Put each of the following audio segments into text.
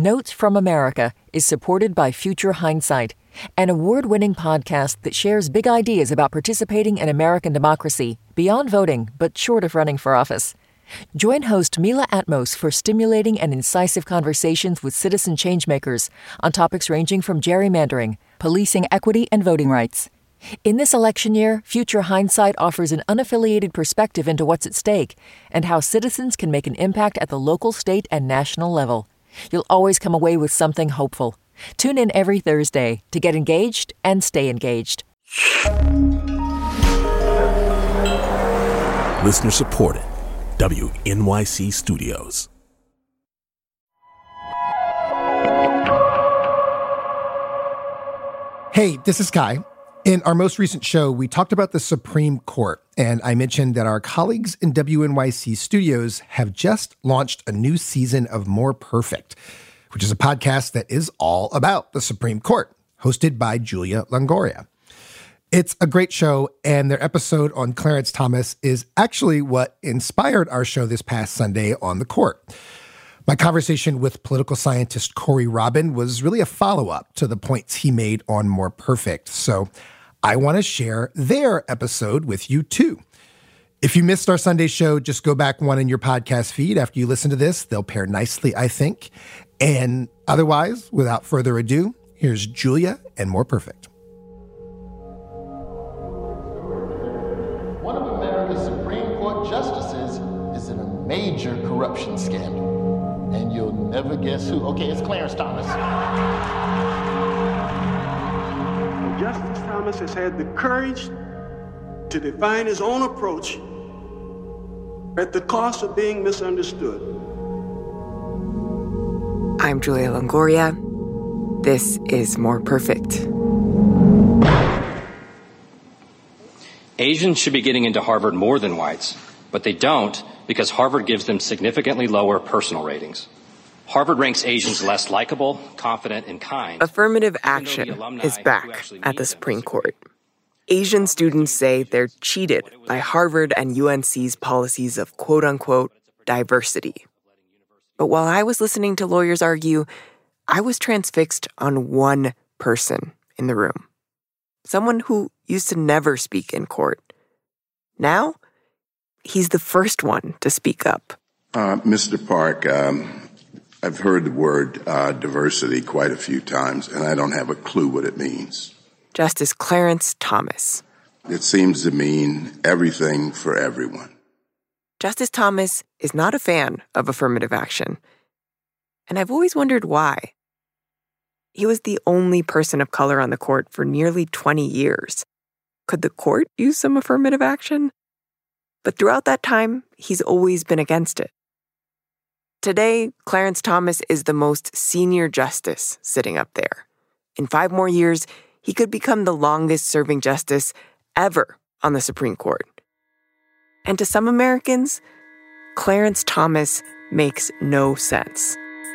Notes from America is supported by Future Hindsight, an award-winning podcast that shares big ideas about participating in American democracy beyond voting, but short of running for office. Join host Mila Atmos for stimulating and incisive conversations with citizen changemakers on topics ranging from gerrymandering, policing equity, and voting rights. In this election year, Future Hindsight offers an unaffiliated perspective into what's at stake and how citizens can make an impact at the local, state, and national level. You'll always come away with something hopeful. Tune in every Thursday to get engaged and stay engaged. Listener supported. WNYC Studios. Hey, this is Kai. In our most recent show, we talked about the Supreme Court, and I mentioned that our colleagues in WNYC Studios have just launched a new season of More Perfect, which is a podcast that is all about the Supreme Court, hosted by Julia Longoria. It's a great show, and their episode on Clarence Thomas is actually what inspired our show this past Sunday on the court. My conversation with political scientist Corey Robin was really a follow-up to the points he made on More Perfect, so I want to share their episode with you too. If you missed our Sunday show, just go back one in your podcast feed after you listen to this. They'll pair nicely, I think. And otherwise, without further ado, here's Julia and More Perfect. One of America's Supreme Court justices is in a major corruption scandal. And you'll never guess who. Okay, it's Clarence Thomas. Justice Thomas has had the courage to define his own approach at the cost of being misunderstood. I'm Julia Longoria. This is More Perfect. Asians should be getting into Harvard more than whites, but they don't because Harvard gives them significantly lower personal ratings. Harvard ranks Asians less likable, confident, and kind. Affirmative action is back at the Supreme Court. Asian students say they're cheated by Harvard and UNC's policies of quote-unquote diversity. But while I was listening to lawyers argue, I was transfixed on one person in the room. Someone who used to never speak in court. Now, he's the first one to speak up. Mr. Park, I've heard the word diversity quite a few times, and I don't have a clue what it means. Justice Clarence Thomas. It seems to mean everything for everyone. Justice Thomas is not a fan of affirmative action, and I've always wondered why. He was the only person of color on the court for nearly 20 years. Could the court use some affirmative action? But throughout that time, he's always been against it. Today, Clarence Thomas is the most senior justice sitting up there. In 5 more years, he could become the longest-serving justice ever on the Supreme Court. And to some Americans, Clarence Thomas makes no sense.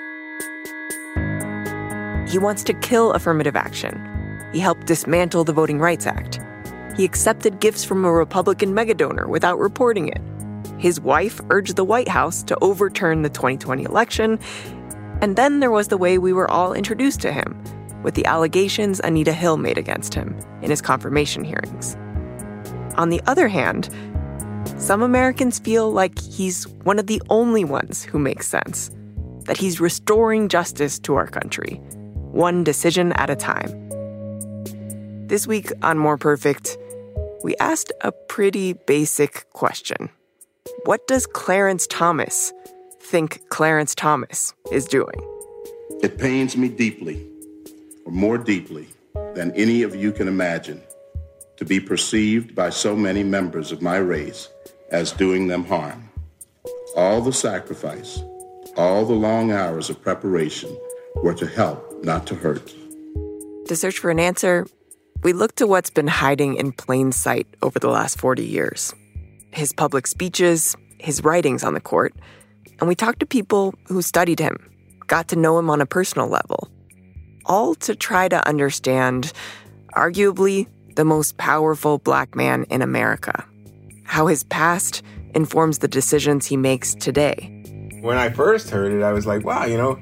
He wants to kill affirmative action. He helped dismantle the Voting Rights Act. He accepted gifts from a Republican megadonor without reporting it. His wife urged the White House to overturn the 2020 election. And then there was the way we were all introduced to him, with the allegations Anita Hill made against him in his confirmation hearings. On the other hand, some Americans feel like he's one of the only ones who makes sense, that he's restoring justice to our country, one decision at a time. This week on More Perfect, we asked a pretty basic question. What does Clarence Thomas think Clarence Thomas is doing? It pains me deeply, or more deeply than any of you can imagine, to be perceived by so many members of my race as doing them harm. All the sacrifice, all the long hours of preparation were to help, not to hurt. To search for an answer, we looked to what's been hiding in plain sight over the last 40 years. His public speeches, his writings on the court, and we talked to people who studied him, got to know him on a personal level, all to try to understand, arguably, the most powerful Black man in America, how his past informs the decisions he makes today. When I first heard it, I was like, wow,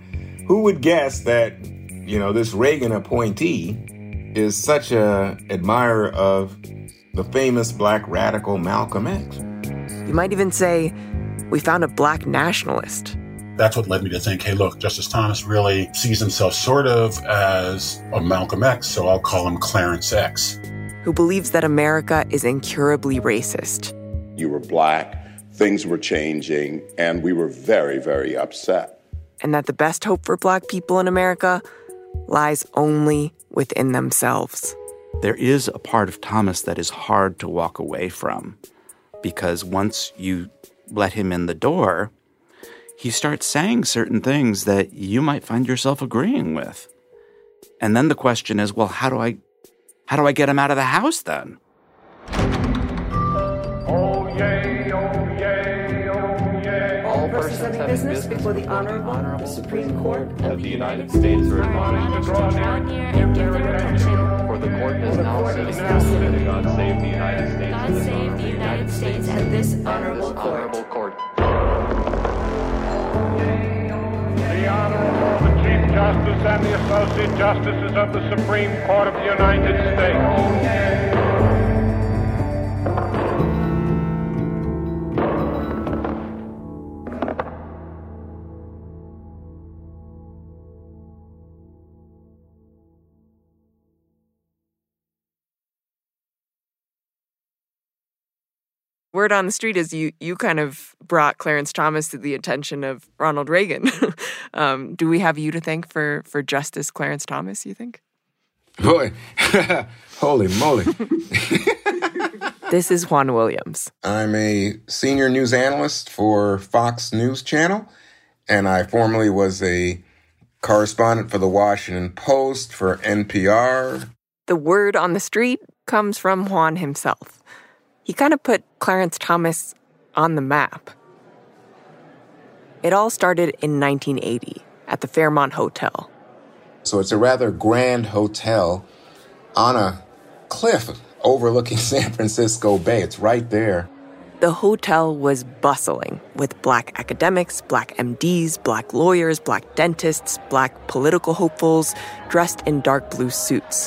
Who would guess that, this Reagan appointee is such a admirer of the famous black radical Malcolm X? You might even say, we found a black nationalist. That's what led me to think, hey, look, Justice Thomas really sees himself sort of as a Malcolm X, so I'll call him Clarence X. Who believes that America is incurably racist. You were black, things were changing, and we were very, very upset. And that the best hope for black people in America lies only within themselves. There is a part of Thomas that is hard to walk away from, because once you let him in the door, he starts saying certain things that you might find yourself agreeing with. And then the question is, well, how do I get him out of the house then? Oh, yay, oh, yay, oh, yay. All persons having business before the Honorable the Supreme Court of the United States are admonished to draw near and give their attention. For the court is now sitting. God save the United States. God save the United States and this honorable court. The Honorable, the Chief Justice and the Associate Justices of the Supreme Court of the United States. Word on the street is you kind of brought Clarence Thomas to the attention of Ronald Reagan. Do we have you to thank for Justice Clarence Thomas, you think? Boy, holy moly. This is Juan Williams. I'm a senior news analyst for Fox News Channel, and I formerly was a correspondent for the Washington Post, for NPR. The word on the street comes from Juan himself. He kind of put Clarence Thomas on the map. It all started in 1980 at the Fairmont Hotel. So it's a rather grand hotel on a cliff overlooking San Francisco Bay. It's right there. The hotel was bustling with black academics, black MDs, black lawyers, black dentists, black political hopefuls dressed in dark blue suits.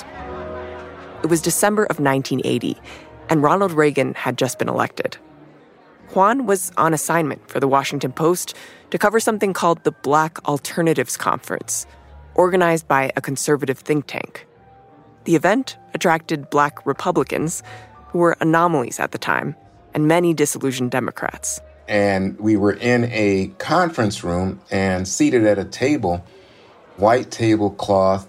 It was December of 1980, and Ronald Reagan had just been elected. Juan was on assignment for the Washington Post to cover something called the Black Alternatives Conference, organized by a conservative think tank. The event attracted black Republicans, who were anomalies at the time, and many disillusioned Democrats. And we were in a conference room and seated at a table, white tablecloth.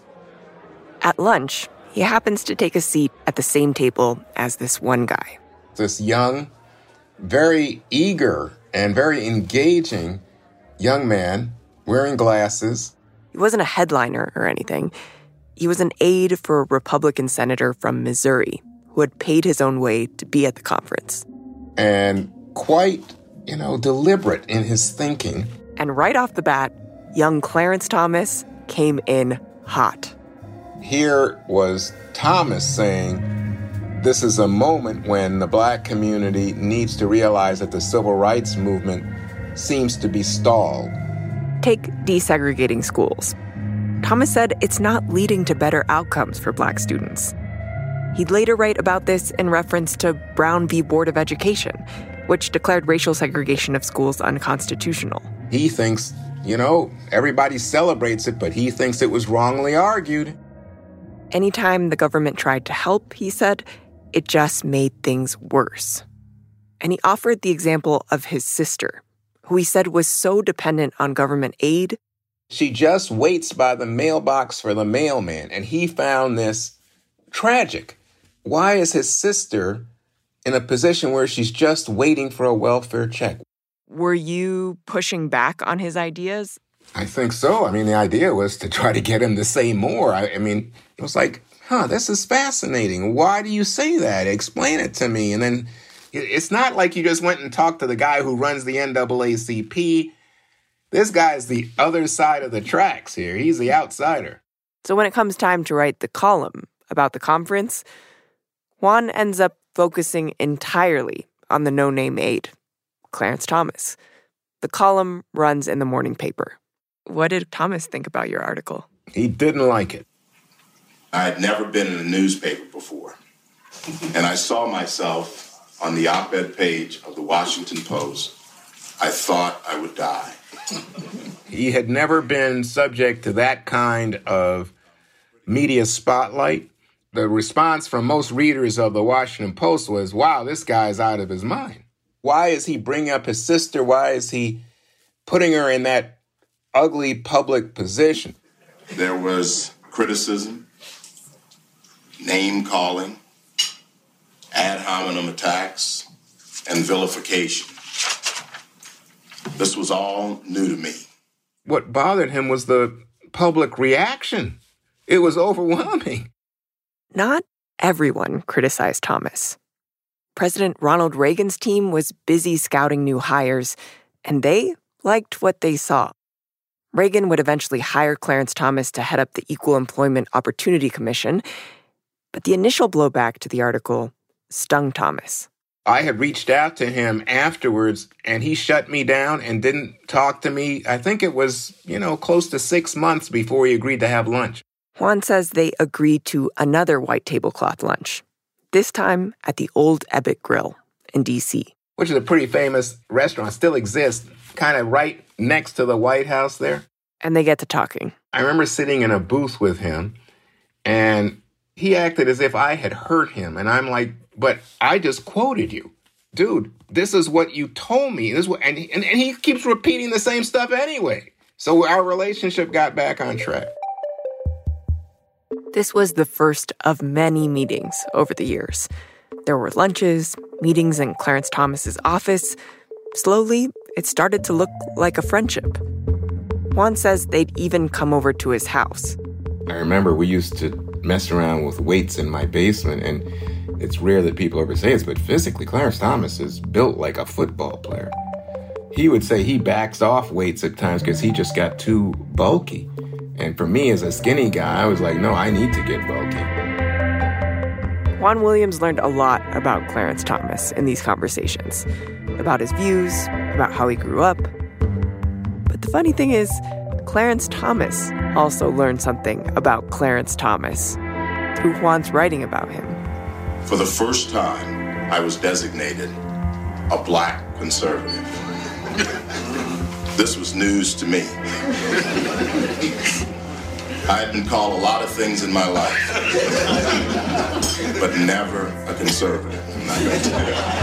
At lunch, he happens to take a seat at the same table as this one guy. This young, very eager and very engaging young man wearing glasses. He wasn't a headliner or anything. He was an aide for a Republican senator from Missouri who had paid his own way to be at the conference. And quite, deliberate in his thinking. And right off the bat, young Clarence Thomas came in hot. Here was Thomas saying, this is a moment when the black community needs to realize that the civil rights movement seems to be stalled. Take desegregating schools. Thomas said it's not leading to better outcomes for black students. He'd later write about this in reference to Brown v. Board of Education, which declared racial segregation of schools unconstitutional. He thinks, everybody celebrates it, but he thinks it was wrongly argued. Anytime the government tried to help, he said, it just made things worse. And he offered the example of his sister, who he said was so dependent on government aid. She just waits by the mailbox for the mailman, and he found this tragic. Why is his sister in a position where she's just waiting for a welfare check? Were you pushing back on his ideas? I think so. The idea was to try to get him to say more. It was like, this is fascinating. Why do you say that? Explain it to me. And then it's not like you just went and talked to the guy who runs the NAACP. This guy's the other side of the tracks here. He's the outsider. So when it comes time to write the column about the conference, Juan ends up focusing entirely on the no-name aide, Clarence Thomas. The column runs in the morning paper. What did Thomas think about your article? He didn't like it. I had never been in a newspaper before, and I saw myself on the op-ed page of the Washington Post. I thought I would die. He had never been subject to that kind of media spotlight. The response from most readers of the Washington Post was, wow, this guy's out of his mind. Why is he bringing up his sister? Why is he putting her in that ugly public position? There was criticism, name-calling, ad hominem attacks, and vilification. This was all new to me. What bothered him was the public reaction. It was overwhelming. Not everyone criticized Thomas. President Ronald Reagan's team was busy scouting new hires, and they liked what they saw. Reagan would eventually hire Clarence Thomas to head up the Equal Employment Opportunity Commission, but the initial blowback to the article stung Thomas. I had reached out to him afterwards, and he shut me down and didn't talk to me. I think it was, close to 6 months before he agreed to have lunch. Juan says they agreed to another white tablecloth lunch, this time at the Old Ebbitt Grill in D.C. Which is a pretty famous restaurant, still exists, kind of right next to the White House there. And they get to talking. I remember sitting in a booth with him, and he acted as if I had hurt him. And I'm like, but I just quoted you. Dude, this is what you told me. This is what, and he keeps repeating the same stuff anyway. So our relationship got back on track. This was the first of many meetings over the years. There were lunches, meetings in Clarence Thomas's office. Slowly, it started to look like a friendship. Juan says they'd even come over to his house. I remember we used to mess around with weights in my basement, and it's rare that people ever say this, but physically, Clarence Thomas is built like a football player. He would say he backs off weights at times because he just got too bulky. And for me, as a skinny guy, I was like, no, I need to get bulky. Juan Williams learned a lot about Clarence Thomas in these conversations, about his views, about how he grew up. But the funny thing is, Clarence Thomas also learned something about Clarence Thomas through Juan's writing about him. For the first time, I was designated a black conservative. This was news to me. I had been called a lot of things in my life, but never a conservative. I'm not going to tell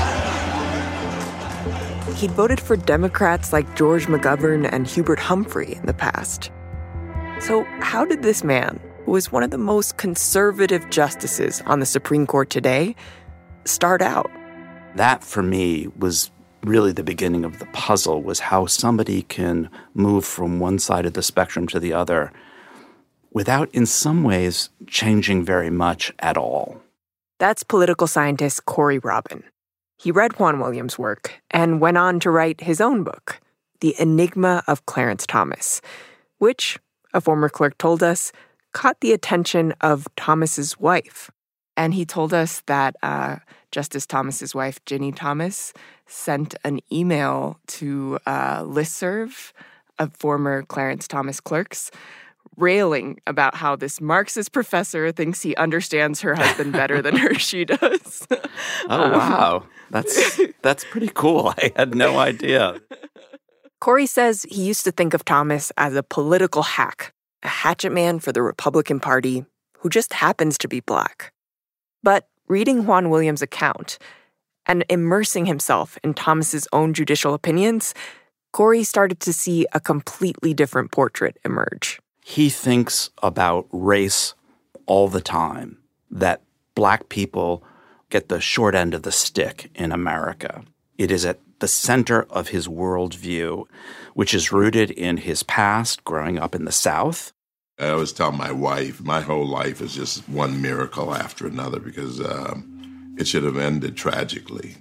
you. He'd voted for Democrats like George McGovern and Hubert Humphrey in the past. So how did this man, who was one of the most conservative justices on the Supreme Court today, start out? That, for me, was really the beginning of the puzzle, was how somebody can move from one side of the spectrum to the other without, in some ways, changing very much at all. That's political scientist Corey Robin. He read Juan Williams' work and went on to write his own book, The Enigma of Clarence Thomas, which, a former clerk told us, caught the attention of Thomas's wife. And he told us that Justice Thomas's wife, Ginny Thomas, sent an email to a listserv of former Clarence Thomas clerks, railing about how this Marxist professor thinks he understands her husband better than she does. Wow. That's pretty cool. I had no idea. Corey says he used to think of Thomas as a political hack, a hatchet man for the Republican Party who just happens to be black. But reading Juan Williams' account and immersing himself in Thomas's own judicial opinions, Corey started to see a completely different portrait emerge. He thinks about race all the time, that black people get the short end of the stick in America. It is at the center of his worldview, which is rooted in his past growing up in the South. I always tell my wife, my whole life is just one miracle after another because it should have ended tragically.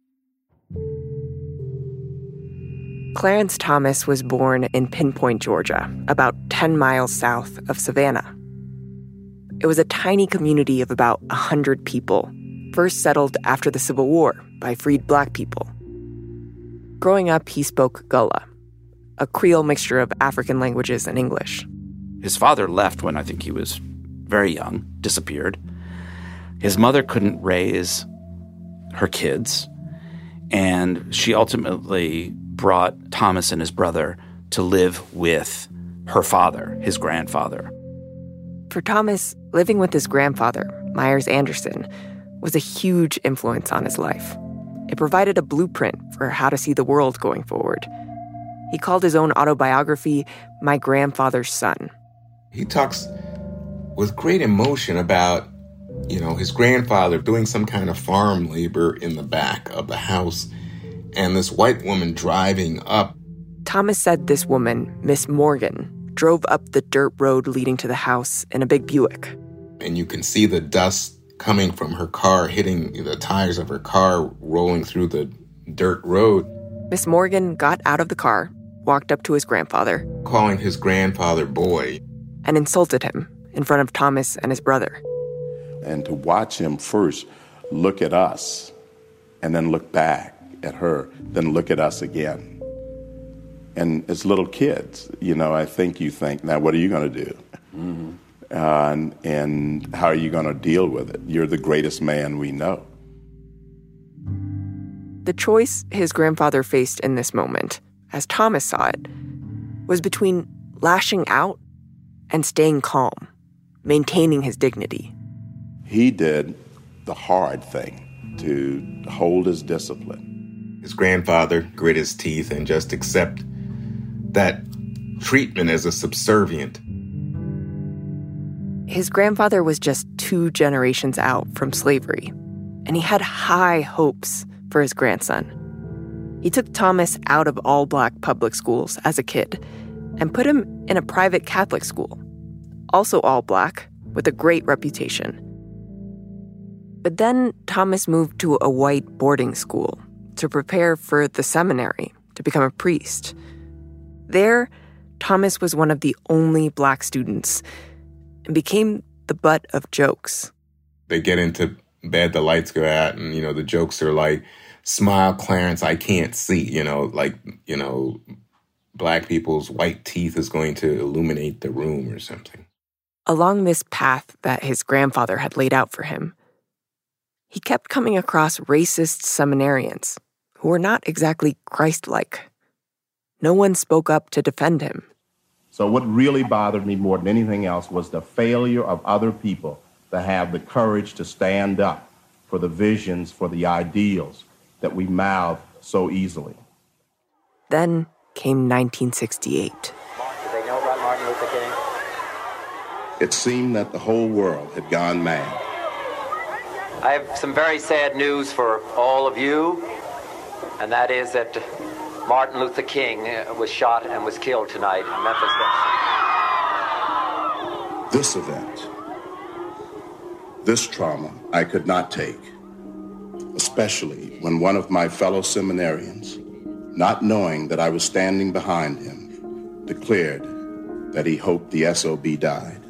Clarence Thomas was born in Pinpoint, Georgia, about 10 miles south of Savannah. It was a tiny community of about 100 people, first settled after the Civil War by freed black people. Growing up, he spoke Gullah, a Creole mixture of African languages and English. His father left when I think he was very young, disappeared. His mother couldn't raise her kids, and she ultimately brought Thomas and his brother to live with her father, his grandfather. For Thomas, living with his grandfather, Myers Anderson, was a huge influence on his life. It provided a blueprint for how to see the world going forward. He called his own autobiography My Grandfather's Son. He talks with great emotion about, his grandfather doing some kind of farm labor in the back of the house and this white woman driving up. Thomas said this woman, Miss Morgan, drove up the dirt road leading to the house in a big Buick. And you can see the dust coming from her car, hitting the tires of her car, rolling through the dirt road. Miss Morgan got out of the car, walked up to his grandfather, calling his grandfather boy, and insulted him in front of Thomas and his brother. And to watch him first look at us and then look back at her, then look at us again. And as little kids, I think you think, now what are you going to do? Mm-hmm. And how are you going to deal with it? You're the greatest man we know. The choice his grandfather faced in this moment, as Thomas saw it, was between lashing out and staying calm, maintaining his dignity. He did the hard thing, to hold his discipline. His grandfather grit his teeth and just accept that treatment as a subservient. His grandfather was just 2 generations out from slavery, and he had high hopes for his grandson. He took Thomas out of all-black public schools as a kid and put him in a private Catholic school, also all-black, with a great reputation. But then Thomas moved to a white boarding school to prepare for the seminary to become a priest. There, Thomas was one of the only black students and became the butt of jokes. They get into bed, the lights go out, and, the jokes are like, smile, Clarence, I can't see, black people's white teeth is going to illuminate the room or something. Along this path that his grandfather had laid out for him, he kept coming across racist seminarians who were not exactly Christ-like. No one spoke up to defend him. So what really bothered me more than anything else was the failure of other people to have the courage to stand up for the visions, for the ideals that we mouth so easily. Then came 1968. Did they know about Martin Luther King? It seemed that the whole world had gone mad. I have some very sad news for all of you, and that is that Martin Luther King was shot and was killed tonight in Memphis. This event, this trauma, I could not take, especially when one of my fellow seminarians, not knowing that I was standing behind him, declared that he hoped the SOB died.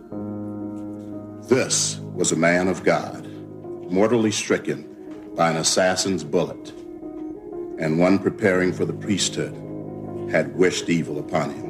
This was a man of God, mortally stricken by an assassin's bullet, and one preparing for the priesthood had wished evil upon him.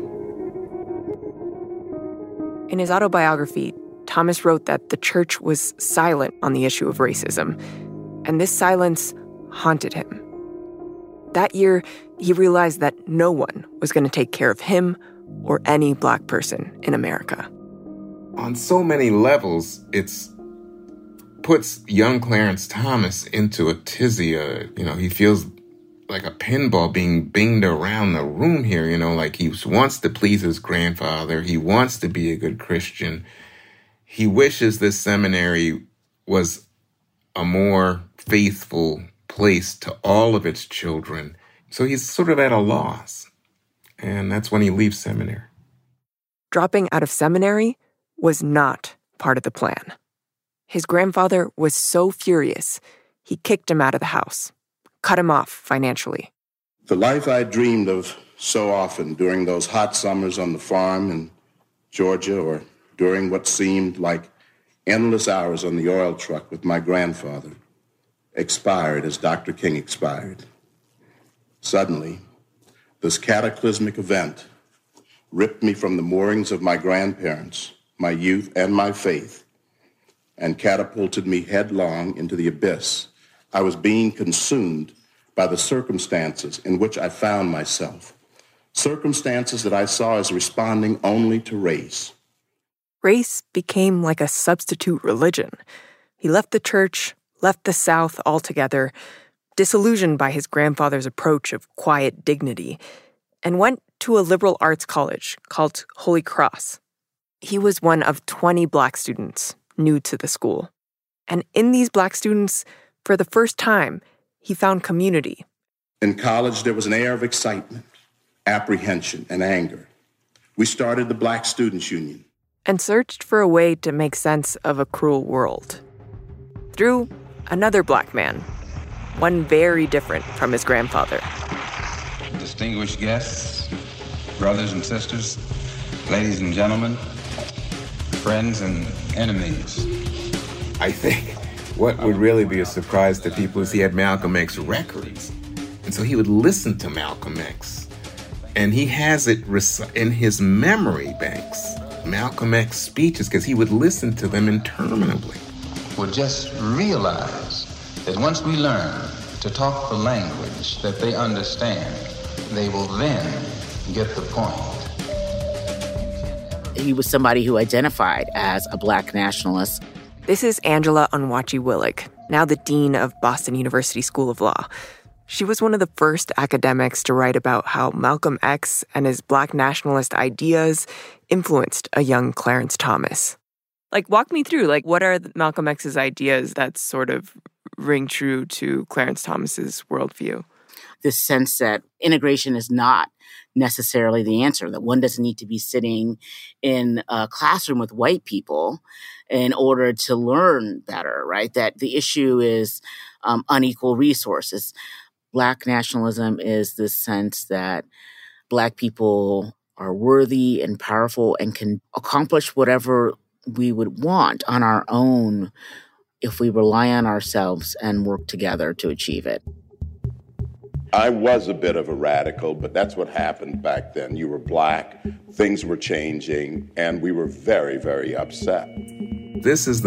In his autobiography, Thomas wrote that the church was silent on the issue of racism, and this silence haunted him. That year, he realized that no one was going to take care of him or any black person in America. On so many levels, it's puts young Clarence Thomas into a tizzy. He feels like a pinball being binged around the room here, like he wants to please his grandfather. He wants to be a good Christian. He wishes this seminary was a more faithful place to all of its children. So he's sort of at a loss. And that's when he leaves seminary. Dropping out of seminary was not part of the plan. His grandfather was so furious, he kicked him out of the house, cut him off financially. The life I dreamed of so often during those hot summers on the farm in Georgia, or during what seemed like endless hours on the oil truck with my grandfather, expired as Dr. King expired. Suddenly, This cataclysmic event ripped me from the moorings of my grandparents, my youth, and my faith, and catapulted me headlong into the abyss. I was being consumed by the circumstances in which I found myself, circumstances that I saw as responding only to race. Race became like a substitute religion. He left the church, left the South altogether, disillusioned by his grandfather's approach of quiet dignity, and went to a liberal arts college called Holy Cross. He was one of 20 Black students new to the school. And in these Black students, for the first time, he found community. In college, there was an air of excitement, apprehension, and anger. We started the Black Students Union. And searched for a way to make sense of a cruel world. Through another Black man, one very different from his grandfather. Distinguished guests, brothers and sisters, ladies and gentlemen, friends and enemies. I think what would really be a surprise to people is he had Malcolm X records. And so he would listen to Malcolm X. And he has it in his memory banks, Malcolm X speeches, because he would listen to them interminably. Would just realize that once we learn to talk the language that they understand, they will then get the point. He was somebody who identified as a Black nationalist. This is Angela Onwuachi-Willig, now the dean of Boston University School of Law. She was one of the first academics to write about how Malcolm X and his Black nationalist ideas influenced a young Clarence Thomas. Walk me through, what are Malcolm X's ideas that sort of ring true to Clarence Thomas's worldview? This sense that integration is not necessarily the answer, that one doesn't need to be sitting in a classroom with white people in order to learn better, right? That the issue is unequal resources. Black nationalism is this sense that Black people are worthy and powerful and can accomplish whatever we would want on our own if we rely on ourselves and work together to achieve it. I was a bit of a radical, but that's what happened back then. You were Black, things were changing, and we were very, very upset. This is the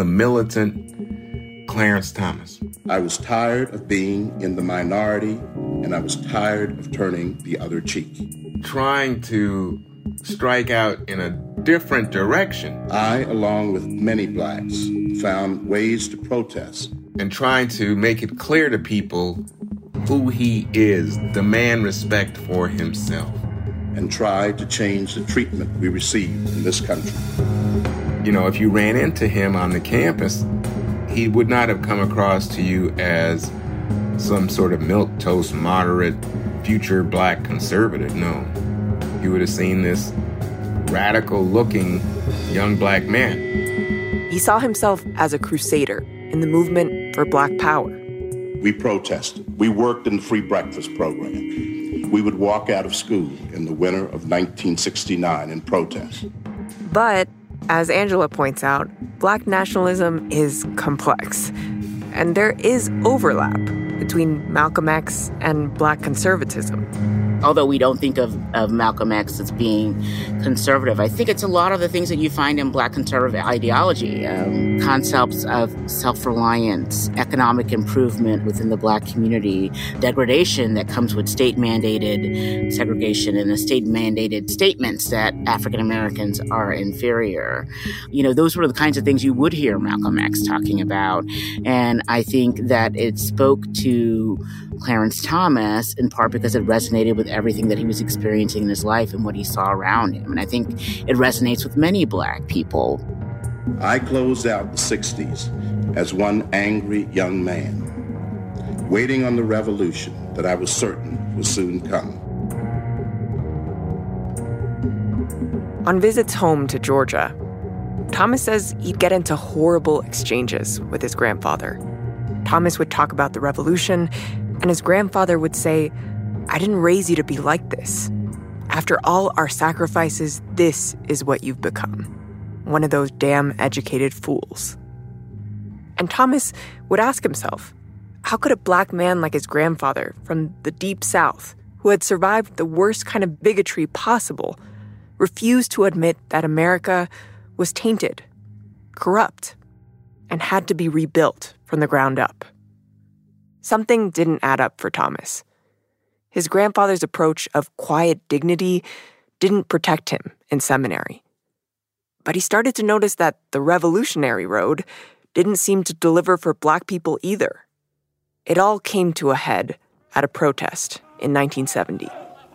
militant Clarence Thomas. I was tired of being in the minority, and I was tired of turning the other cheek. Trying to strike out in a different direction. I, along with many Blacks, found ways to protest. And trying to make it clear to people who he is, demand respect for himself. And try to change the treatment we receive in this country. You know, if you ran into him on the campus, he would not have come across to you as some sort of milquetoast, moderate, future Black conservative. No. You would have seen this radical-looking young Black man. He saw himself as a crusader in the movement for Black power. We protested. We worked in the free breakfast program. We would walk out of school in the winter of 1969 in protest. But, as Angela points out, Black nationalism is complex. And there is overlap between Malcolm X and Black conservatism. Although we don't think of Malcolm X as being conservative, I think it's a lot of the things that you find in Black conservative ideology. Concepts of self-reliance, economic improvement within the Black community, degradation that comes with state-mandated segregation and the state-mandated statements that African Americans are inferior. You know, those were the kinds of things you would hear Malcolm X talking about. And I think that it spoke to Clarence Thomas in part because it resonated with everything that he was experiencing in his life and what he saw around him. And I think it resonates with many Black people. I closed out the 60s as one angry young man, waiting on the revolution that I was certain would soon come. On visits home to Georgia, Thomas says he'd get into horrible exchanges with his grandfather. Thomas would talk about the revolution, and his grandfather would say, "I didn't raise you to be like this. After all our sacrifices, this is what you've become. One of those damn educated fools." And Thomas would ask himself, how could a Black man like his grandfather from the Deep South, who who had survived the worst kind of bigotry possible, refused to admit that America was tainted, corrupt, and had to be rebuilt from the ground up. Something didn't add up for Thomas. His grandfather's approach of quiet dignity didn't protect him in seminary. But he started to notice that the revolutionary road didn't seem to deliver for Black people either. It all came to a head at a protest in 1970.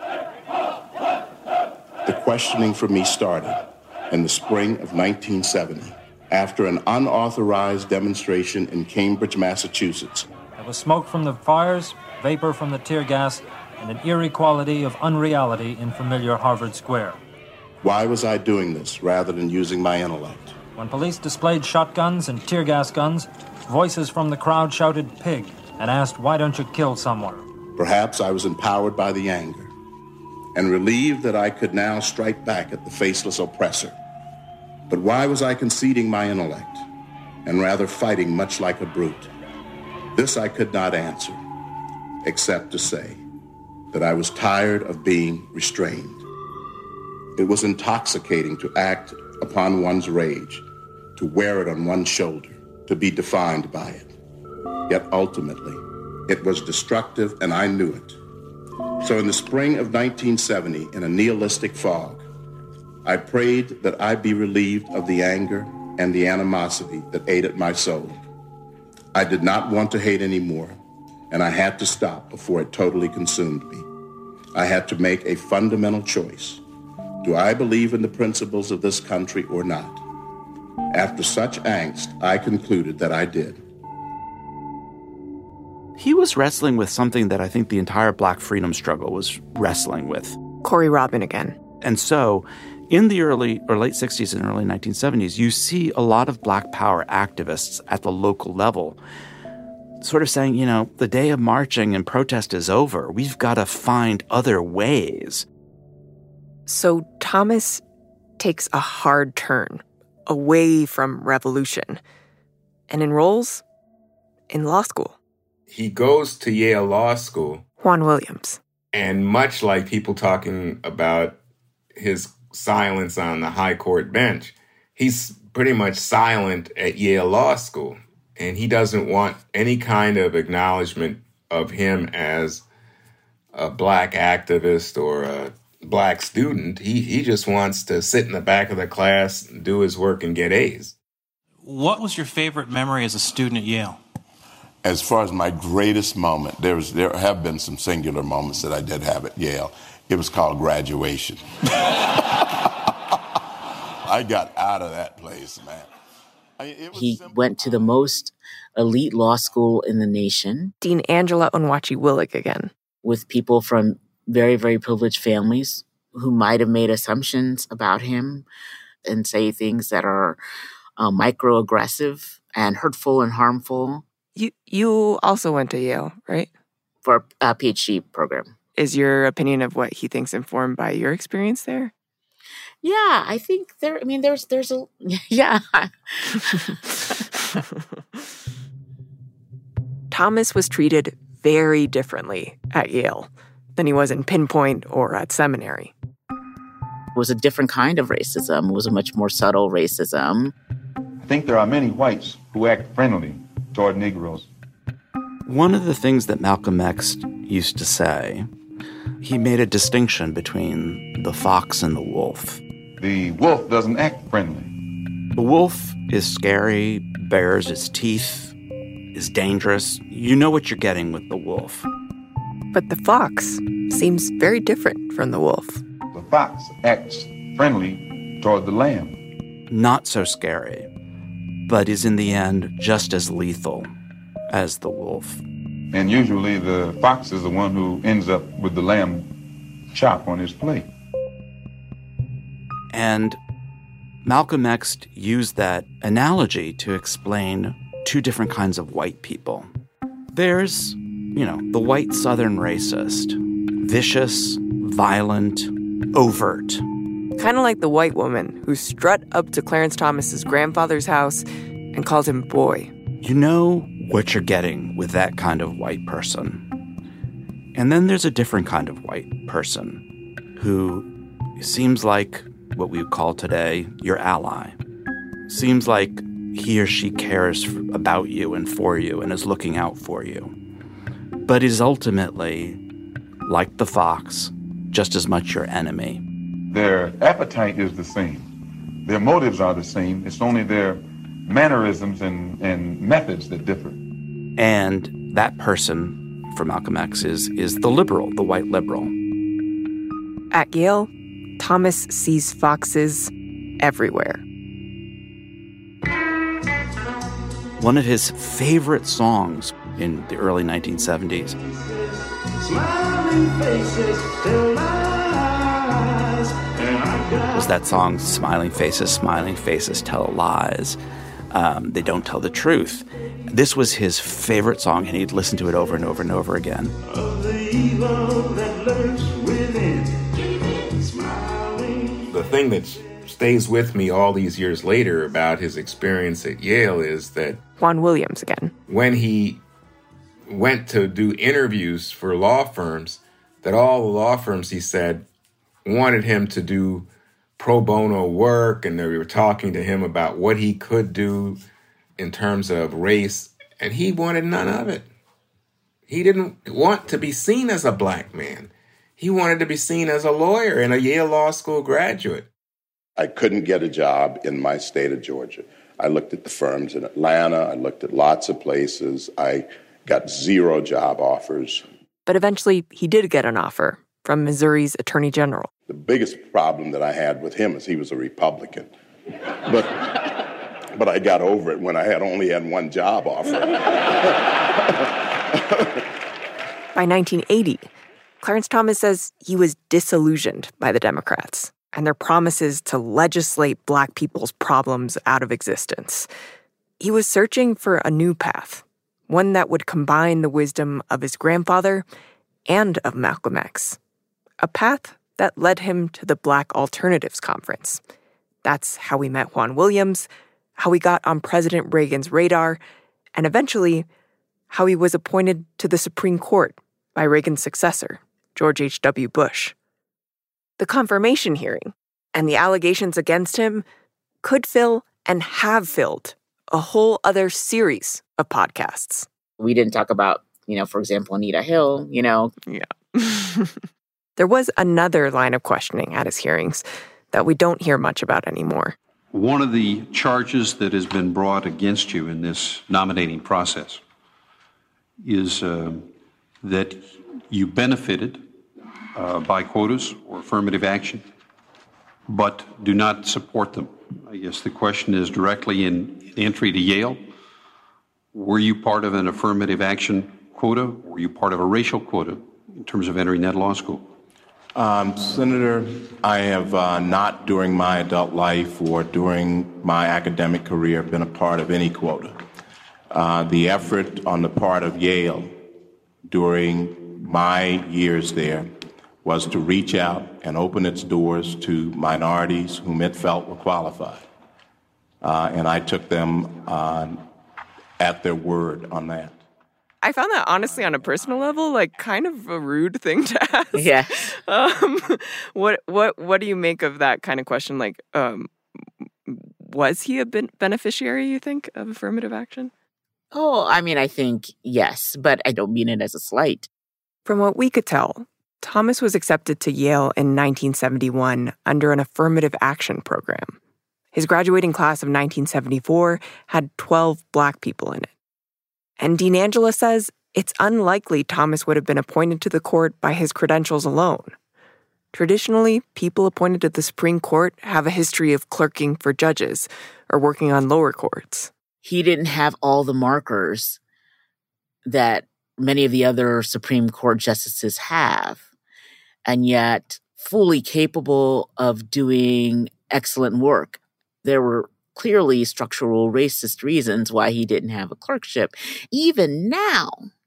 The questioning for me started in the spring of 1970 after an unauthorized demonstration in Cambridge, Massachusetts. There was smoke from the fires, vapor from the tear gas, and an eerie quality of unreality in familiar Harvard Square. Why was I doing this rather than using my intellect? When police displayed shotguns and tear gas guns, voices from the crowd shouted "pig" and asked, "Why don't you kill someone?" Perhaps I was empowered by the anger and relieved that I could now strike back at the faceless oppressor. But why was I conceding my intellect and rather fighting much like a brute? This I could not answer, except to say that I was tired of being restrained. It was intoxicating to act upon one's rage, to wear it on one's shoulder, to be defined by it. Yet ultimately, it was destructive, and I knew it. So in the spring of 1970, in a nihilistic fog, I prayed that I be relieved of the anger and the animosity that ate at my soul. I did not want to hate anymore, and I had to stop before it totally consumed me. I had to make a fundamental choice. Do I believe in the principles of this country or not? After such angst, I concluded that I did. He was wrestling with something that I think the entire Black freedom struggle was wrestling with. Corey Robin again. And so, in the early or late 60s and early 1970s, you see a lot of Black power activists at the local level sort of saying, you know, the day of marching and protest is over. We've got to find other ways. So Thomas takes a hard turn away from revolution and enrolls in law school. He goes to Yale Law School. Juan Williams. And much like people talking about his silence on the high court bench, he's pretty much silent at Yale Law School. And he doesn't want any kind of acknowledgement of him as a Black activist or a Black student. He just wants to sit in the back of the class, do his work, and get A's. What was your favorite memory as a student at Yale? As far as my greatest moment, there have been some singular moments that I did have at Yale. It was called graduation. I got out of that place, man. He went to the most elite law school in the nation. Dean Angela Onwuachi-Willig again. With people from very, very privileged families who might have made assumptions about him and say things that are microaggressive and hurtful and harmful. You also went to Yale, right? For a PhD program. Is your opinion of what he thinks informed by your experience there? Yeah, I think there's a, yeah. Thomas was treated very differently at Yale than he was in Pinpoint or at seminary. It was a different kind of racism. It was a much more subtle racism. I think there are many whites who act friendly toward Negroes. One of the things that Malcolm X used to say, he made a distinction between the fox and the wolf. The wolf doesn't act friendly. The wolf is scary, bares its teeth, is dangerous. You know what you're getting with the wolf. But the fox seems very different from the wolf. The fox acts friendly toward the lamb. Not so scary, but is in the end just as lethal as the wolf. And usually the fox is the one who ends up with the lamb chop on his plate. And Malcolm X used that analogy to explain two different kinds of white people. There's, the white Southern racist, vicious, violent, overt. Kind of like the white woman who strut up to Clarence Thomas's grandfather's house and calls him boy. You know what you're getting with that kind of white person. And then there's a different kind of white person who seems like what we would call today your ally. Seems like he or she cares about you and for you and is looking out for you. But is ultimately, like the fox, just as much your enemy. Their appetite is the same. Their motives are the same. It's only their mannerisms and methods that differ. And that person, for Malcolm X, is the liberal, the white liberal. At Yale, Thomas sees foxes everywhere. One of his favorite songs in the early 1970s was that song, Smiling Faces Tell Lies. They don't tell the truth. This was his favorite song, and he'd listen to it over and over and over again. The thing that stays with me all these years later about his experience at Yale is that Juan Williams again. When he went to do interviews for law firms, that all the law firms, he said, wanted him to do pro bono work, and they were talking to him about what he could do in terms of race, and he wanted none of it. He didn't want to be seen as a black man. He wanted to be seen as a lawyer and a Yale Law School graduate. I couldn't get a job in my state of Georgia. I looked at the firms in Atlanta. I looked at lots of places. I got 0 job offers. But eventually, he did get an offer from Missouri's Attorney General. The biggest problem that I had with him is he was a Republican. But I got over it when I only had 1 job offer. By 1980, Clarence Thomas says he was disillusioned by the Democrats and their promises to legislate black people's problems out of existence. He was searching for a new path, one that would combine the wisdom of his grandfather and of Malcolm X, a path that led him to the Black Alternatives Conference. That's how we met Juan Williams, how he got on President Reagan's radar, and eventually how he was appointed to the Supreme Court by Reagan's successor, George H.W. Bush. The confirmation hearing and the allegations against him could fill and have filled a whole other series of podcasts. We didn't talk about, for example, Anita Hill, Yeah. There was another line of questioning at his hearings that we don't hear much about anymore. One of the charges that has been brought against you in this nominating process is that you benefited by quotas or affirmative action, but do not support them. I guess the question is directly in entry to Yale. Were you part of an affirmative action quota? Were you part of a racial quota in terms of entering that law school? Senator, I have not during my adult life or during my academic career been a part of any quota. The effort on the part of Yale during my years there was to reach out and open its doors to minorities whom it felt were qualified. And I took them at their word on that. I found that, honestly, on a personal level, kind of a rude thing to ask. Yeah. What do you make of that kind of question? Was he a beneficiary, you think, of affirmative action? Oh, I think yes, but I don't mean it as a slight. From what we could tell, Thomas was accepted to Yale in 1971 under an affirmative action program. His graduating class of 1974 had 12 black people in it. And Dean Angela says it's unlikely Thomas would have been appointed to the court by his credentials alone. Traditionally, people appointed to the Supreme Court have a history of clerking for judges or working on lower courts. He didn't have all the markers that many of the other Supreme Court justices have, and yet fully capable of doing excellent work. There were clearly structural racist reasons why he didn't have a clerkship. Even now,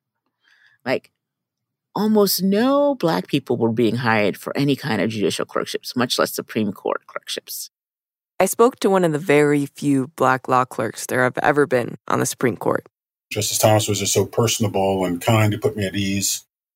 almost no black people were being hired for any kind of judicial clerkships, much less Supreme Court clerkships. I spoke to one of the very few black law clerks there have ever been on the Supreme Court. Justice Thomas was just so personable and kind to put me at ease.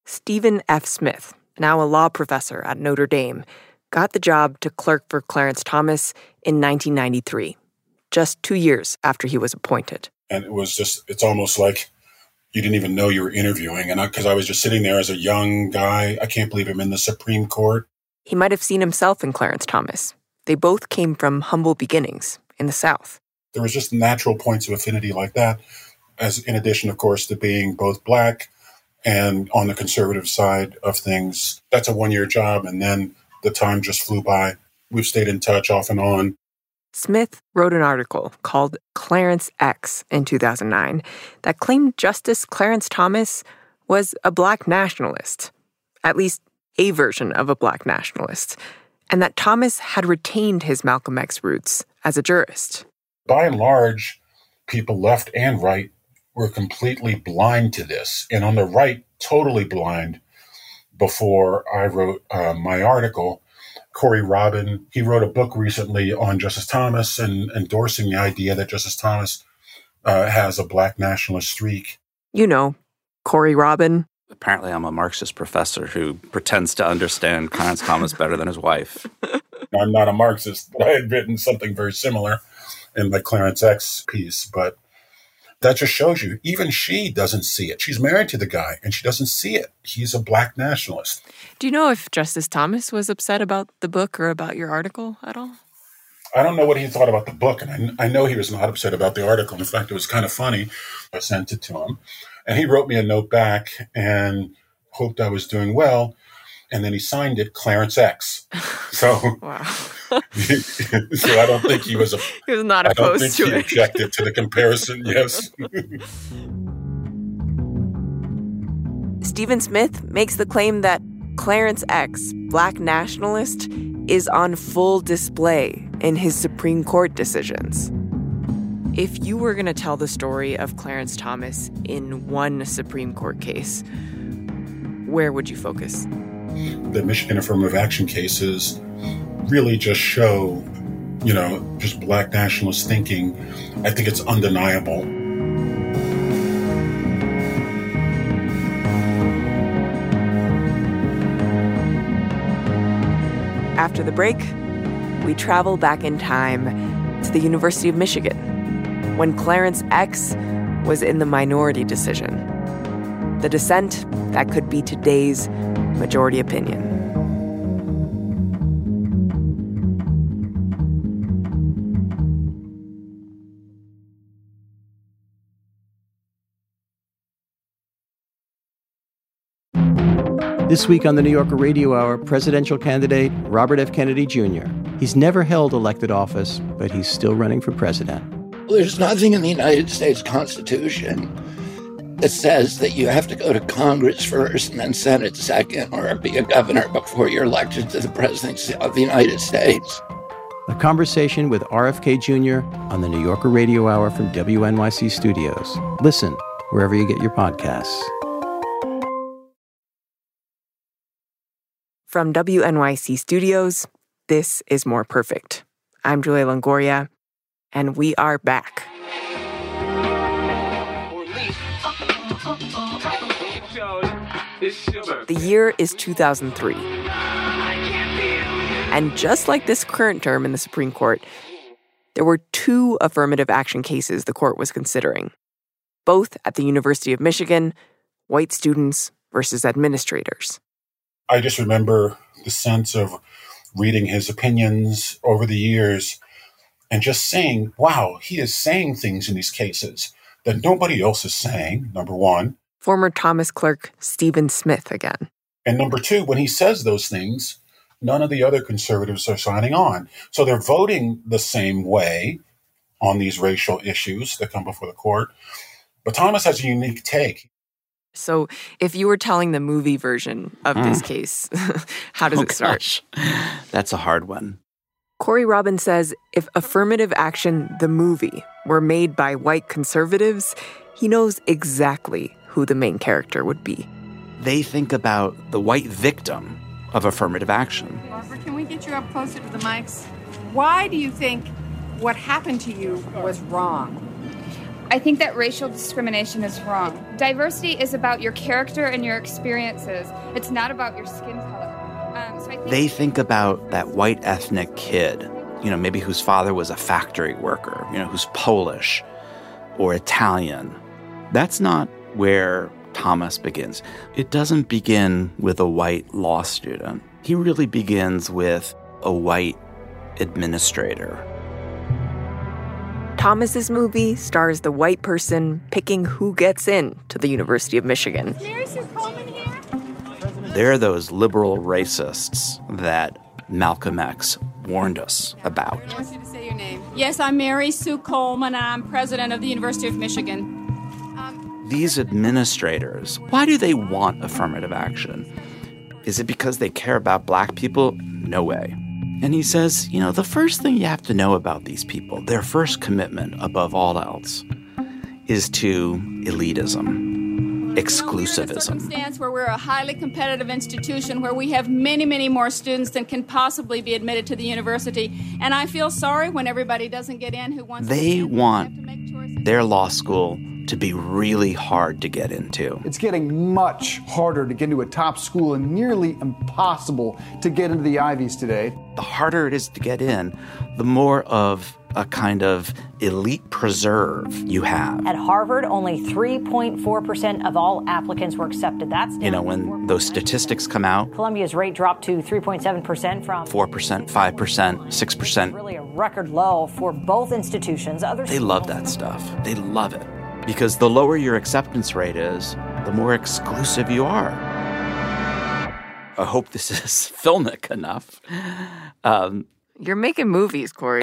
Stephen F. Smith, now a law professor at Notre Dame, got the job to clerk for Clarence Thomas in 1993, just 2 years after he was appointed. And it's almost like you didn't even know you were interviewing. And because I was just sitting there as a young guy, I can't believe I'm in the Supreme Court. He might have seen himself in Clarence Thomas. They both came from humble beginnings in the South. There was just natural points of affinity like that, as in addition, of course, to being both Black and on the conservative side of things. That's a one-year job, and then the time just flew by. We've stayed in touch off and on. Smith wrote an article called Clarence X in 2009 that claimed Justice Clarence Thomas was a Black nationalist, at least a version of a Black nationalist, and that Thomas had retained his Malcolm X roots as a jurist. By and large, people left and right were completely blind to this, and on the right, totally blind. Before I wrote my article, Corey Robin, he wrote a book recently on Justice Thomas and endorsing the idea that Justice Thomas has a Black nationalist streak. You know, Corey Robin. Apparently I'm a Marxist professor who pretends to understand Clarence Thomas better than his wife. I'm not a Marxist, but I had written something very similar in my Clarence X piece, but that just shows you, even she doesn't see it. She's married to the guy, and she doesn't see it. He's a Black nationalist. Do you know if Justice Thomas was upset about the book or about your article at all? I don't know what he thought about the book, and I know he was not upset about the article. In fact, it was kind of funny. I sent it to him, and he wrote me a note back and hoped I was doing well, and then he signed it Clarence X. So, wow. So I don't think he was he was not opposed to it. I don't think he objected to the comparison, yes. Stephen Smith makes the claim that Clarence X, Black nationalist, is on full display in his Supreme Court decisions. If you were going to tell the story of Clarence Thomas in one Supreme Court case, where would you focus? The Michigan affirmative action cases really just show, just Black nationalist thinking. I think it's undeniable. After the break, we travel back in time to the University of Michigan, when Clarence X was in the minority decision. The dissent that could be today's majority opinion. This week on the New Yorker Radio Hour, presidential candidate Robert F. Kennedy Jr. He's never held elected office, but he's still running for president. Well, there's nothing in the United States Constitution that says that you have to go to Congress first and then Senate second, or be a governor before you're elected to the presidency of the United States. A conversation with RFK Jr. on the New Yorker Radio Hour from WNYC Studios. Listen wherever you get your podcasts. From WNYC Studios, this is More Perfect. I'm Julia Longoria, and we are back. The year is 2003. And just like this current term in the Supreme Court, there were two affirmative action cases the court was considering, both at the University of Michigan, white students versus administrators. I just remember the sense of reading his opinions over the years and just saying, wow, he is saying things in these cases that nobody else is saying, number one. Former Thomas clerk Stephen Smith again. And number two, when he says those things, none of the other conservatives are signing on. So they're voting the same way on these racial issues that come before the court. But Thomas has a unique take. So if you were telling the movie version of this case, how does it start? Gosh. That's a hard one. Corey Robin says if Affirmative Action, the movie, were made by white conservatives, he knows exactly who the main character would be. They think about the white victim of affirmative action. Barbara, can we get you up closer to the mics? Why do you think what happened to you was wrong? I think that racial discrimination is wrong. Diversity is about your character and your experiences. It's not about your skin color. They think about that white ethnic kid, maybe whose father was a factory worker, who's Polish or Italian. That's not where Thomas begins. It doesn't begin with a white law student. He really begins with a white administrator. Thomas's movie stars the white person picking who gets in to the University of Michigan. They're those liberal racists that Malcolm X warned us about. I want you to say your name. Yes, I'm Mary Sue Coleman. I'm president of the University of Michigan. These administrators, why do they want affirmative action? Is it because they care about black people? No way. And he says, the first thing you have to know about these people, their first commitment above all else, is to elitism, exclusivism. We're in a circumstance where we're a highly competitive institution where we have many, many more students than can possibly be admitted to the university. And I feel sorry when everybody doesn't get in who wants to. They want their law school to be really hard to get into. It's getting much harder to get into a top school and nearly impossible to get into the Ivies today. The harder it is to get in, the more of a kind of elite preserve you have. At Harvard, only 3.4% of all applicants were accepted. That's down when those statistics come out. Columbia's rate dropped to 3.7% from 4%, 5%, 6%. Really a record low for both institutions. They love that stuff. They love it. Because the lower your acceptance rate is, the more exclusive you are. I hope this is filmic enough. You're making movies, Corey.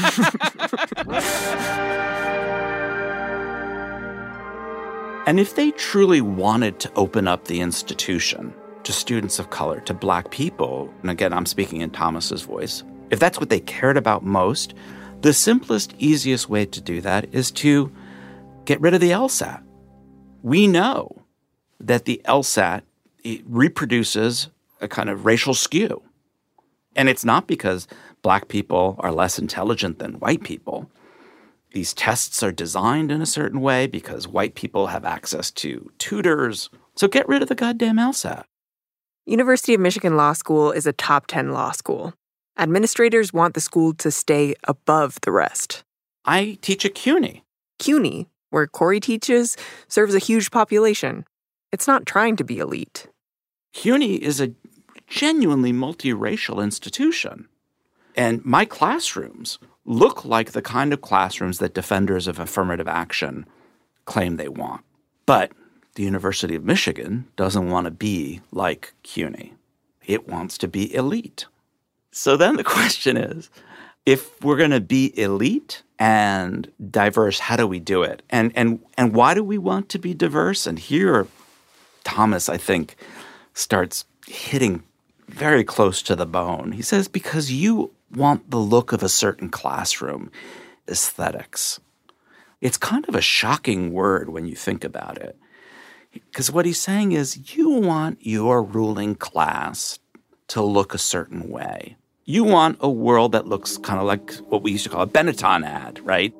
And if they truly wanted to open up the institution to students of color, to black people, and again, I'm speaking in Thomas's voice, if that's what they cared about most, the simplest, easiest way to do that is to get rid of the LSAT. We know that the LSAT reproduces a kind of racial skew. And it's not because black people are less intelligent than white people. These tests are designed in a certain way because white people have access to tutors. So get rid of the goddamn LSAT. University of Michigan Law School is a top 10 law school. Administrators want the school to stay above the rest. I teach at CUNY. CUNY, where Corey teaches, serves a huge population. It's not trying to be elite. CUNY is a genuinely multiracial institution. And my classrooms look like the kind of classrooms that defenders of affirmative action claim they want. But the University of Michigan doesn't want to be like CUNY. It wants to be elite. So then the question is, if we're going to be elite and diverse, how do we do it? And why do we want to be diverse? And here, Thomas, I think, starts hitting very close to the bone. He says, because you want the look of a certain classroom, aesthetics. It's kind of a shocking word when you think about it. Because what he's saying is you want your ruling class to look a certain way. You want a world that looks kind of like what we used to call a Benetton ad, right?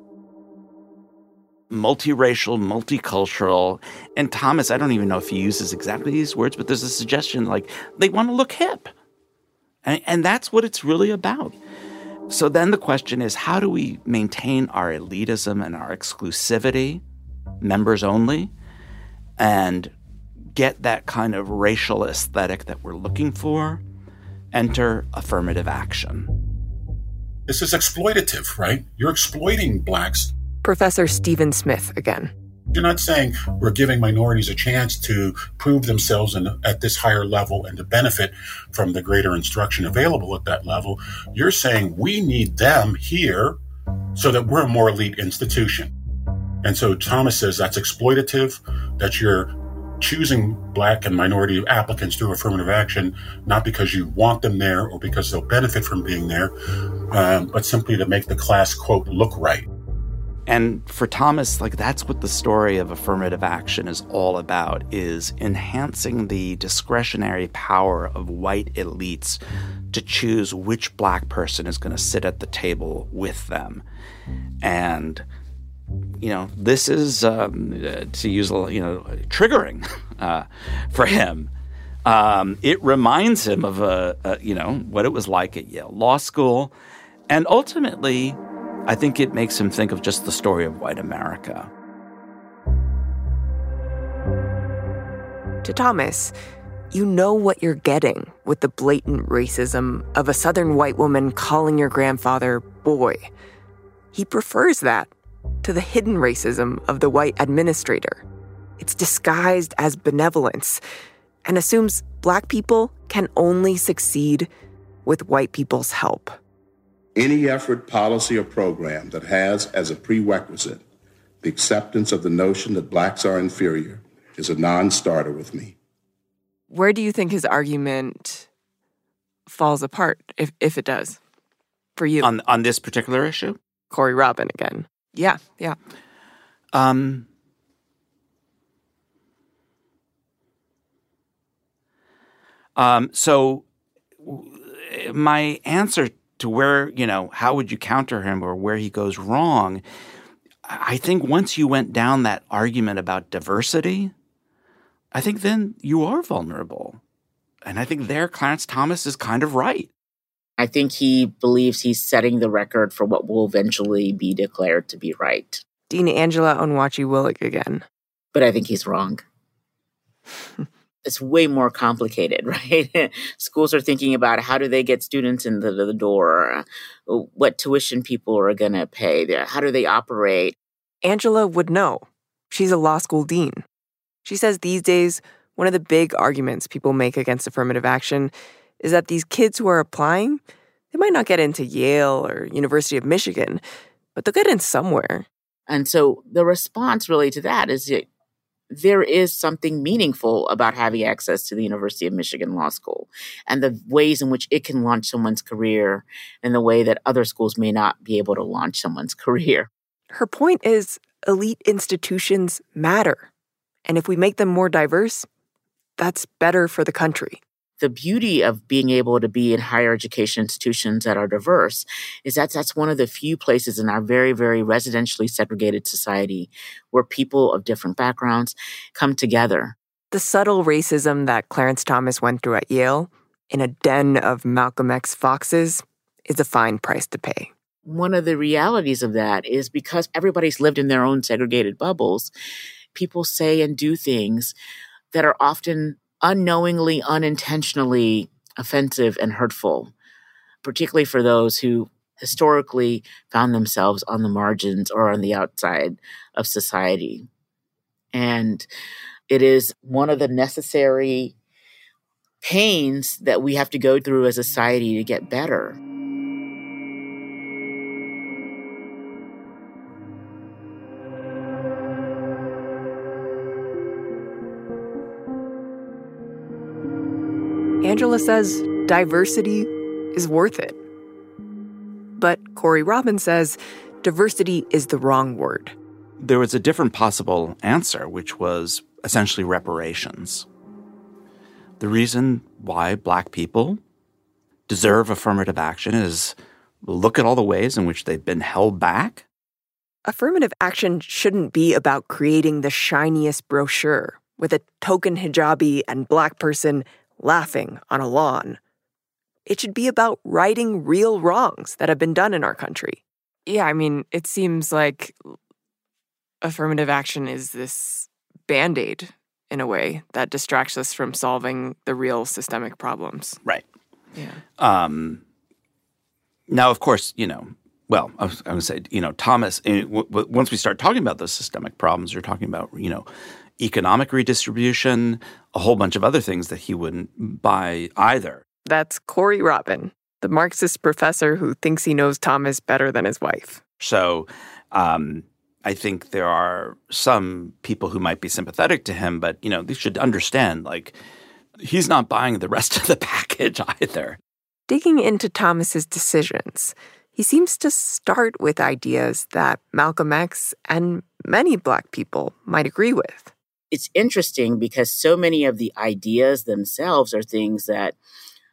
Multiracial, multicultural. And Thomas, I don't even know if he uses exactly these words, but there's a suggestion like they want to look hip. And that's what it's really about. So then the question is, how do we maintain our elitism and our exclusivity, members only, and get that kind of racial aesthetic that we're looking for? Enter affirmative action. This is exploitative, right? You're exploiting blacks. Professor Stephen Smith again. You're not saying we're giving minorities a chance to prove themselves at this higher level and to benefit from the greater instruction available at that level. You're saying we need them here so that we're a more elite institution. And so Thomas says that's exploitative, that you're choosing black and minority applicants through affirmative action, not because you want them there or because they'll benefit from being there, but simply to make the class, quote, look right. And for Thomas, like that's what the story of affirmative action is all about, is enhancing the discretionary power of white elites to choose which black person is going to sit at the table with them. And this is, to use, triggering for him. It reminds him of, what it was like at Yale Law School. And ultimately, I think it makes him think of just the story of white America. To Thomas, you know what you're getting with the blatant racism of a Southern white woman calling your grandfather boy. He prefers that to the hidden racism of the white administrator. It's disguised as benevolence and assumes Black people can only succeed with white people's help. Any effort, policy, or program that has as a prerequisite the acceptance of the notion that Blacks are inferior is a non-starter with me. Where do you think his argument falls apart, if it does, for you? On this particular issue? Corey Robin again. Yeah. So my answer to where, how would you counter him or where he goes wrong, I think once you went down that argument about diversity, I think then you are vulnerable. And I think there Clarence Thomas is kind of right. I think he believes he's setting the record for what will eventually be declared to be right. Dean Angela Onwuachi-Willig again. But I think he's wrong. It's way more complicated, right? Schools are thinking about how do they get students into the door, what tuition people are going to pay, how do they operate. Angela would know. She's a law school dean. She says these days, one of the big arguments people make against affirmative action is that these kids who are applying, they might not get into Yale or University of Michigan, but they'll get in somewhere. And so the response really to that is that there is something meaningful about having access to the University of Michigan Law School and the ways in which it can launch someone's career in the way that other schools may not be able to launch someone's career. Her point is elite institutions matter. And if we make them more diverse, that's better for the country. The beauty of being able to be in higher education institutions that are diverse is that that's one of the few places in our very, very residentially segregated society where people of different backgrounds come together. The subtle racism that Clarence Thomas went through at Yale in a den of Malcolm X foxes is a fine price to pay. One of the realities of that is because everybody's lived in their own segregated bubbles, people say and do things that are often unknowingly, unintentionally offensive and hurtful, particularly for those who historically found themselves on the margins or on the outside of society. And it is one of the necessary pains that we have to go through as a society to get better. Angela says diversity is worth it. But Corey Robin says diversity is the wrong word. There was a different possible answer, which was essentially reparations. The reason why Black people deserve affirmative action is look at all the ways in which they've been held back. Affirmative action shouldn't be about creating the shiniest brochure with a token hijabi and Black person laughing on a lawn. It should be about righting real wrongs that have been done in our country. Yeah, I mean, it seems like affirmative action is this Band-Aid, in a way, that distracts us from solving the real systemic problems. Right. Yeah. Now, of course, I was going to say, Thomas, once we start talking about those systemic problems, you're talking about, economic redistribution, a whole bunch of other things that he wouldn't buy either. That's Corey Robin, the Marxist professor who thinks he knows Thomas better than his wife. So I think there are some people who might be sympathetic to him, but, they should understand, he's not buying the rest of the package either. Digging into Thomas's decisions, he seems to start with ideas that Malcolm X and many Black people might agree with. It's interesting because so many of the ideas themselves are things that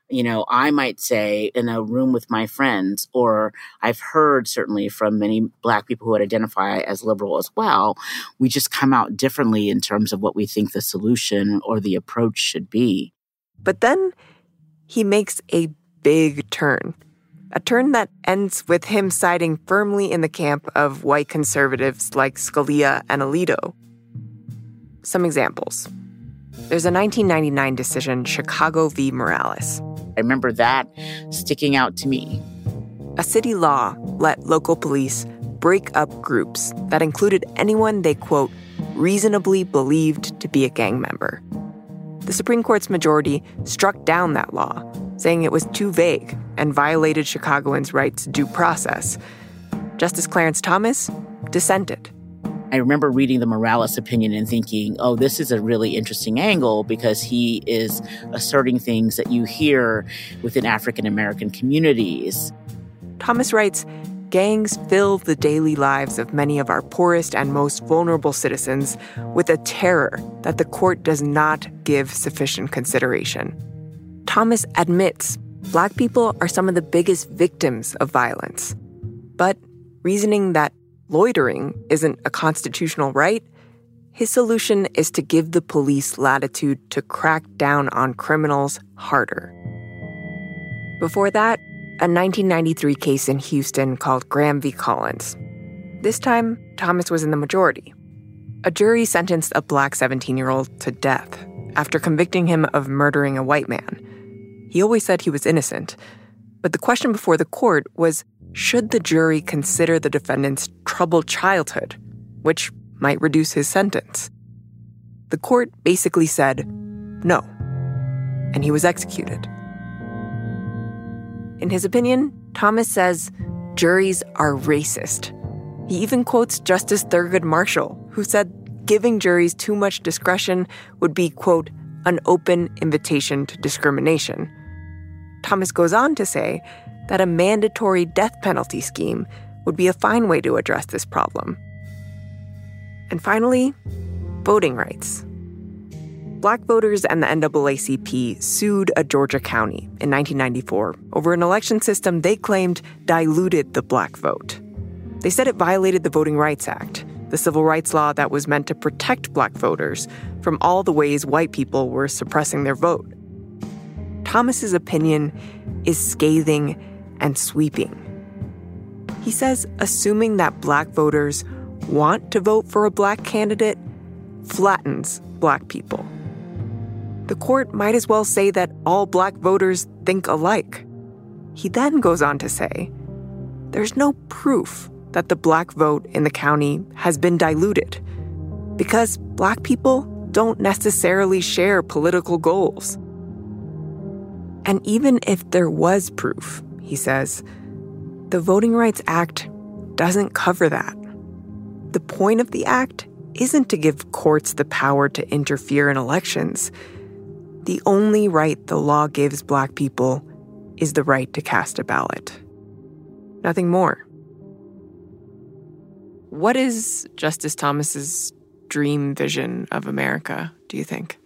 I might say in a room with my friends, or I've heard certainly from many Black people who would identify as liberal as well, we just come out differently in terms of what we think the solution or the approach should be. But then he makes a big turn. A turn that ends with him siding firmly in the camp of white conservatives like Scalia and Alito. Some examples. There's a 1999 decision, Chicago v. Morales. I remember that sticking out to me. A city law let local police break up groups that included anyone they, quote, reasonably believed to be a gang member. The Supreme Court's majority struck down that law, saying it was too vague and violated Chicagoans' right to due process. Justice Clarence Thomas dissented. I remember reading the Morales opinion and thinking, oh, this is a really interesting angle because he is asserting things that you hear within African-American communities. Thomas writes, gangs fill the daily lives of many of our poorest and most vulnerable citizens with a terror that the court does not give sufficient consideration. Thomas admits Black people are some of the biggest victims of violence. But reasoning that loitering isn't a constitutional right, his solution is to give the police latitude to crack down on criminals harder. Before that, a 1993 case in Houston called Graham v. Collins. This time, Thomas was in the majority. A jury sentenced a Black 17-year-old to death after convicting him of murdering a white man. He always said he was innocent, but the question before the court was, should the jury consider the defendant's troubled childhood, which might reduce his sentence? The court basically said no, and he was executed. In his opinion, Thomas says juries are racist. He even quotes Justice Thurgood Marshall, who said giving juries too much discretion would be, quote, an open invitation to discrimination. Thomas goes on to say that a mandatory death penalty scheme would be a fine way to address this problem. And finally, voting rights. Black voters and the NAACP sued a Georgia county in 1994 over an election system they claimed diluted the Black vote. They said it violated the Voting Rights Act, the civil rights law that was meant to protect Black voters from all the ways white people were suppressing their vote. Thomas's opinion is scathing and sweeping. He says assuming that Black voters want to vote for a Black candidate flattens Black people. The court might as well say that all Black voters think alike. He then goes on to say, there's no proof that the Black vote in the county has been diluted because Black people don't necessarily share political goals. And even if there was proof, he says, the Voting Rights Act doesn't cover that. The point of the act isn't to give courts the power to interfere in elections. The only right the law gives Black people is the right to cast a ballot. Nothing more. What is Justice Thomas's dream vision of America, do you think?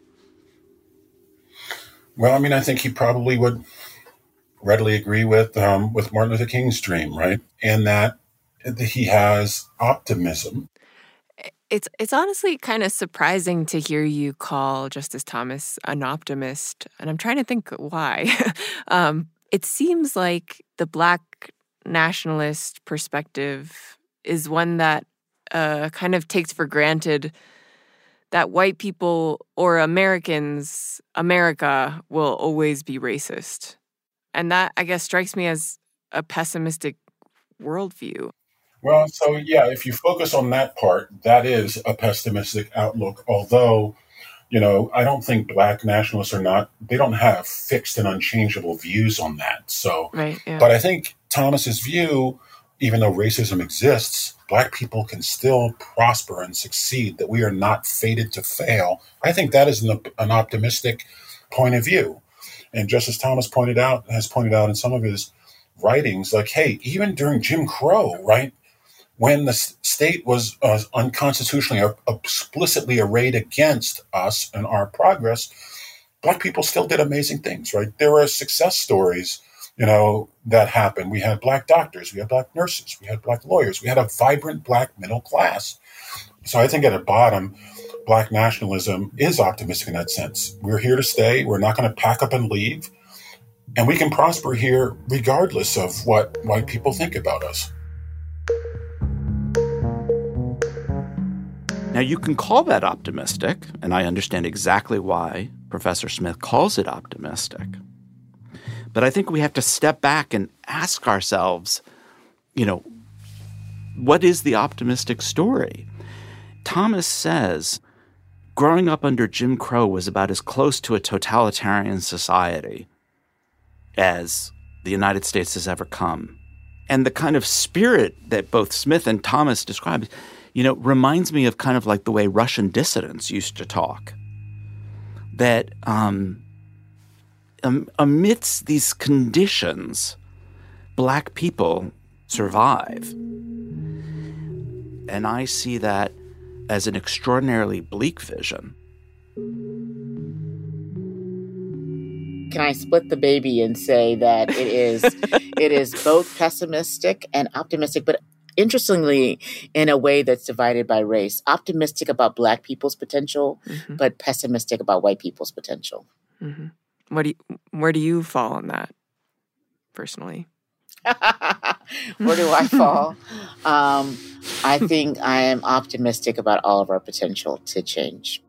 Well, I think he probably would readily agree with Martin Luther King's dream, right? And that he has optimism. It's honestly kind of surprising to hear you call Justice Thomas an optimist, and I'm trying to think why. It seems like the Black nationalist perspective is one that kind of takes for granted that white people or Americans, America, will always be racist. And that, I guess, strikes me as a pessimistic worldview. Well, so yeah, if you focus on that part, that is a pessimistic outlook. Although, I don't think Black nationalists they don't have fixed and unchangeable views on that. So, right, yeah. But I think Thomas's view, even though racism exists, Black people can still prosper and succeed, that we are not fated to fail. I think that is an optimistic point of view. And Justice Thomas has pointed out in some of his writings, like, hey, even during Jim Crow, right, when the state was unconstitutionally or explicitly arrayed against us and our progress, Black people still did amazing things, right? There were success stories, that happened. We had Black doctors, we had Black nurses, we had Black lawyers, we had a vibrant Black middle class. So I think at a bottom, Black nationalism is optimistic in that sense. We're here to stay. We're not going to pack up and leave. And we can prosper here regardless of what white people think about us. Now, you can call that optimistic, and I understand exactly why Professor Smith calls it optimistic. But I think we have to step back and ask ourselves, what is the optimistic story? Thomas says growing up under Jim Crow was about as close to a totalitarian society as the United States has ever come. And the kind of spirit that both Smith and Thomas describe, reminds me of kind of like the way Russian dissidents used to talk. That amidst these conditions, Black people survive. And I see that as an extraordinarily bleak vision. Can I split the baby and say that it is both pessimistic and optimistic, but interestingly, in a way that's divided by race. Optimistic about Black people's potential, but pessimistic about white people's potential. Where do you fall on that, personally? Where do I fall? I think I am optimistic about all of our potential to change.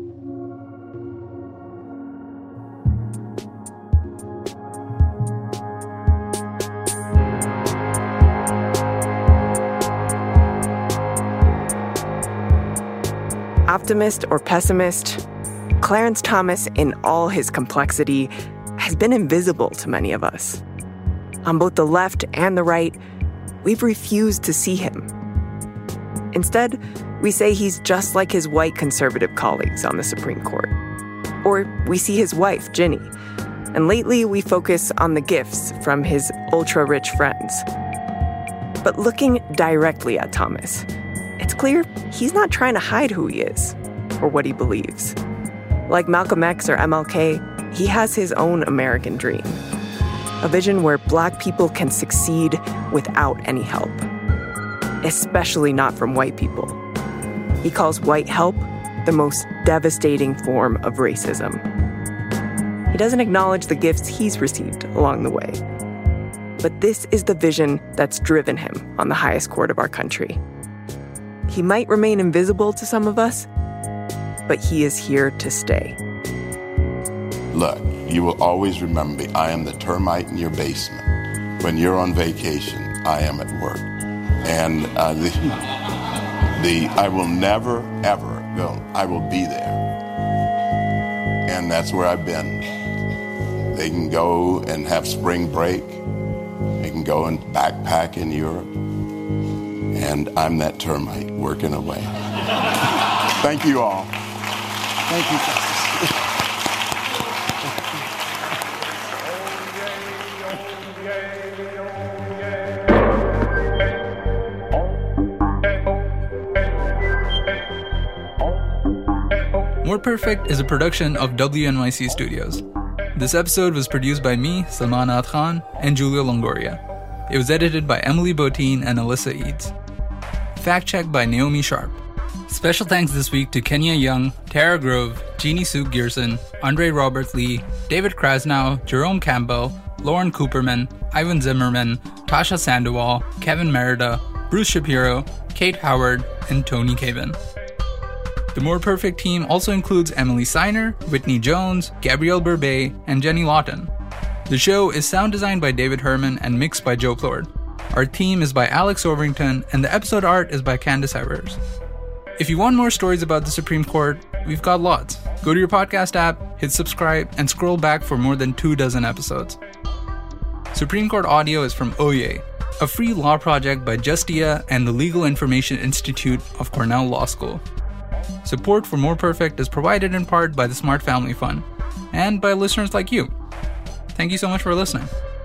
Optimist or pessimist, Clarence Thomas, in all his complexity, has been invisible to many of us. On both the left and the right, we've refused to see him. Instead, we say he's just like his white conservative colleagues on the Supreme Court. Or we see his wife, Ginny. And lately, we focus on the gifts from his ultra-rich friends. But looking directly at Thomas, it's clear he's not trying to hide who he is or what he believes. Like Malcolm X or MLK, he has his own American dream. A vision where Black people can succeed without any help. Especially not from white people. He calls white help the most devastating form of racism. He doesn't acknowledge the gifts he's received along the way. But this is the vision that's driven him on the highest court of our country. He might remain invisible to some of us, but he is here to stay. Look, you will always remember me. I am the termite in your basement. When you're on vacation, I am at work. And I will never, ever go. I will be there. And that's where I've been. They can go and have spring break. They can go and backpack in Europe. And I'm that termite working away. Thank you all. Thank you, Justice. More Perfect is a production of WNYC Studios. This episode was produced by me, Salman Ad Khan, and Julia Longoria. It was edited by Emily Botine and Alyssa Eads. Fact-checked by Naomi Sharp. Special thanks this week to Kenya Young, Tara Grove, Jeannie Sue Gerson, Andre Robert Lee, David Krasnow, Jerome Campbell, Lauren Cooperman, Ivan Zimmerman, Tasha Sandoval, Kevin Merida, Bruce Shapiro, Kate Howard, and Tony Caven. The More Perfect team also includes Emily Seiner, Whitney Jones, Gabrielle Burbet, and Jenny Lawton. The show is sound designed by David Herman and mixed by Joe Plord. Our theme is by Alex Overington, and the episode art is by Candace Evers. If you want more stories about the Supreme Court, we've got lots. Go to your podcast app, hit subscribe, and scroll back for more than 24 episodes. Supreme Court audio is from Oye, a free law project by Justia and the Legal Information Institute of Cornell Law School. Support for More Perfect is provided in part by the Smart Family Fund, and by listeners like you. Thank you so much for listening.